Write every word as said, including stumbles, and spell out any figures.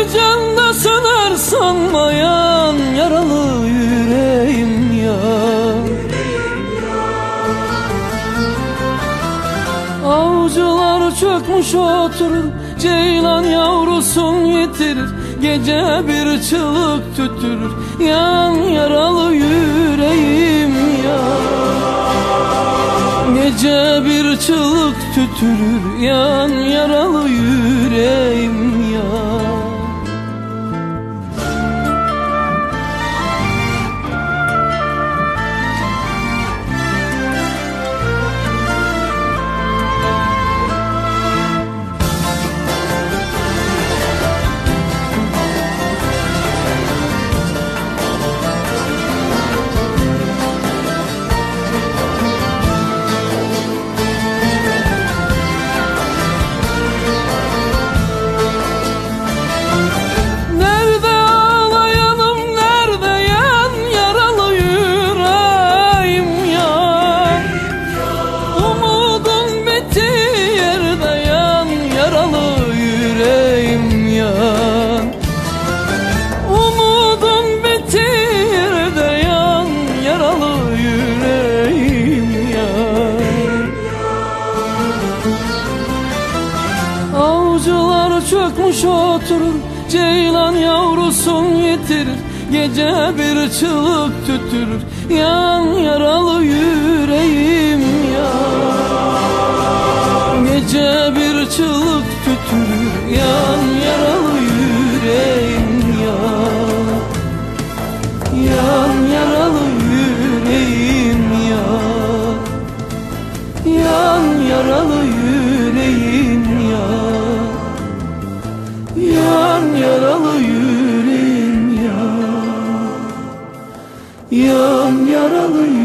canda söner sanmayan yaralı yüreğim ya. Avcılar çökmüş oturur, ceylan yavrusun yitirir, gece bir çığlık tütürür, yan yaralı yüreğim ya. Gece bir çığlık tütürür, yan yaralı yüreğim ya. Avcılar çökmüş oturur, ceylan yavrusun yitirir, gece bir çığlık tütürür, yan yaralı yüreğim ya. Gece bir çığlık tütürür, yan yaralı yüreğim ya. Yan yaralı yüreğim ya. Yan yaralı yüreğim ya. Yan yaralı yüreğim ya. Yan yaralı yüreğim.